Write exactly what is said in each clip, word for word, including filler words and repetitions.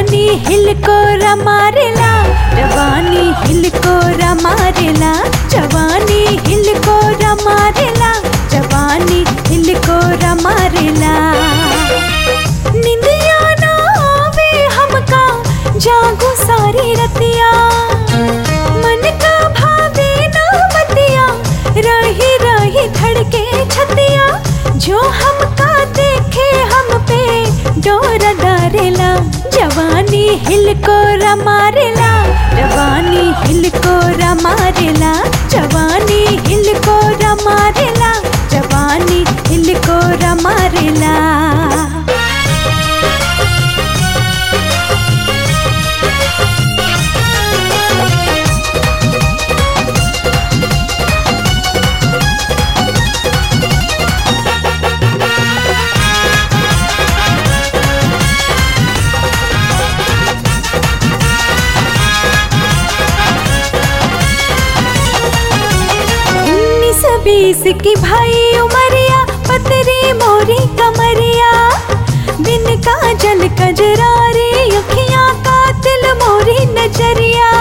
जवानी हिल को रमारेला, जवानी हिल को रमारेला, जवानी हिल को रमारेला, जवानी हिल को रमारेला। निंदिया ना आवे हमका जागू सारी रतिया, मन का भावे ना बतिया, रही रही धड़के छतिया, जो हमका देखे हम पे डोर डारेला। जवानी हिल को रमारेला, जवानी हिल को रमारेला, जवानी हिल को रमारेला, जवानी हिल को रमारेला। बीस की भाई उमरिया, पतरी मोरी कमरिया, बिन काजल कजरारी अखियां, कातिल मोरी नजरिया।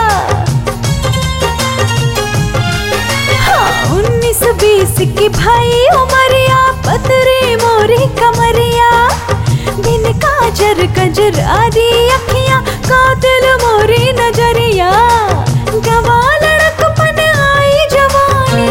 हाँ, उन्नीस बीस की भाई उमरिया, पतरी मोरी कमरिया, बिन काजल कजरारी अखियां, कातिल मोरी नजरिया। गवा लड़कपन आई जवानी,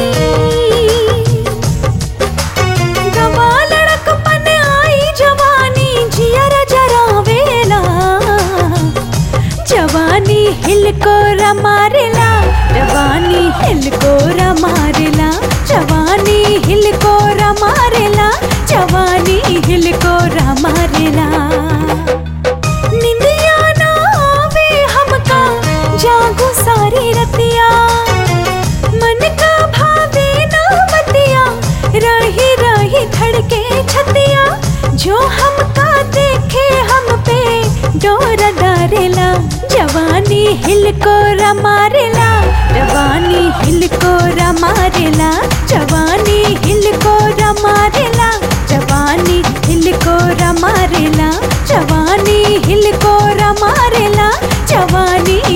जवानी हिल को रमारेला, जवानी हिल को रमारेला, जवानी हिल को रमारेला, जवानी हिल को रमारेला। निंदिया ना आवे हमका जागू सारी रतिया, मन का भावे ना बतिया, रही रही धड़के छतिया, जो हमका देखे हम पे डोर डारेला। जवानी हिल को रमारेला, जवानी हिल को रमारेला, जवानी हिल को रमारेला, जवानी हिल को रमारेला, जवानी हिल को रमारेला, जवानी